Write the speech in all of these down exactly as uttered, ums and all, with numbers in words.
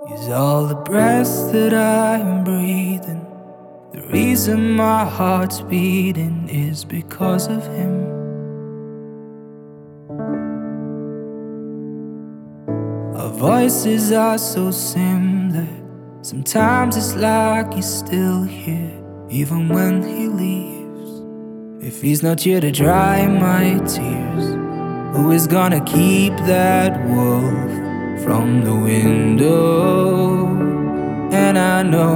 He's all the breath that I am breathing. The reason my heart's beating is because of him. Our voices are so similar. Sometimes it's like he's still here, even when he leaves. If he's not here to dry my tears, who is gonna keep that wolf from the window? And I know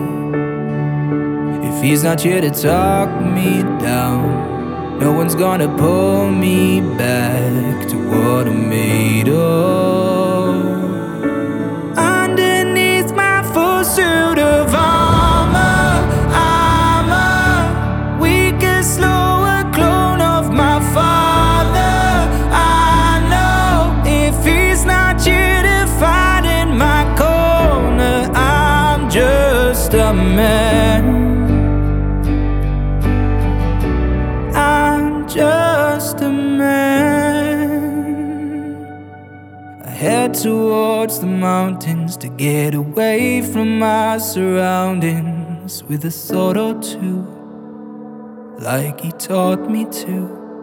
if he's not here to talk me down, no one's gonna pull me back to what I'm made of. Underneath my full suit of armor, I'm a weaker, slower clone of my father. I know if he's not here to fight in my corner, I'm just a man. I'm just a man. I head towards the mountains to get away from my surroundings, with a thought or two, like he taught me to.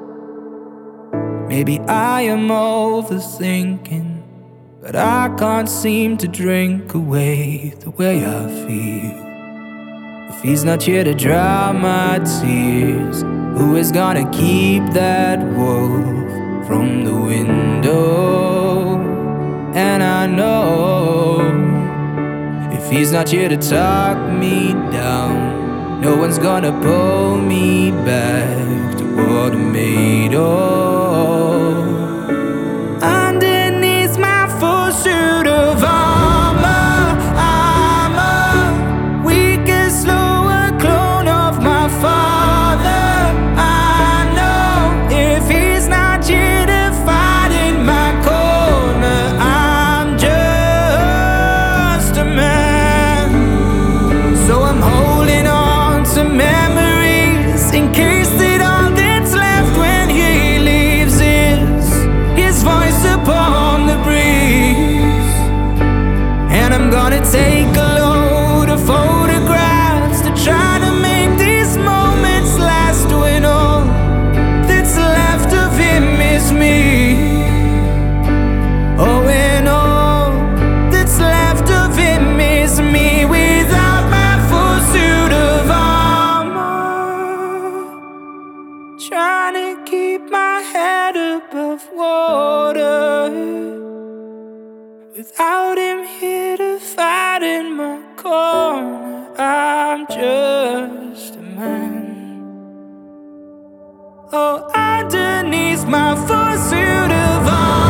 Maybe I am overthinking, but I can't seem to drink away the way I feel. If he's not here to dry my tears, who is gonna keep that wolf from the window? And I know if he's not here to talk me down, no one's gonna pull me back to what I'm made of. Underneath my full suit of armor, I'm a weaker, slower clone of my father. I know if he's not here to fight in my corner, I'm just a man. So I'm holding on to memories in case that all that's left when he leaves is his voice upon the breeze. And I'm gonna take a load of photographs to try to make these moments last, when all that's left of him is me. Oh, and all that's left of him is me, without my full suit of armor, trying to keep my head above water, without him here to fight in my corner. I'm just a man. Oh, underneath my full suit of armor,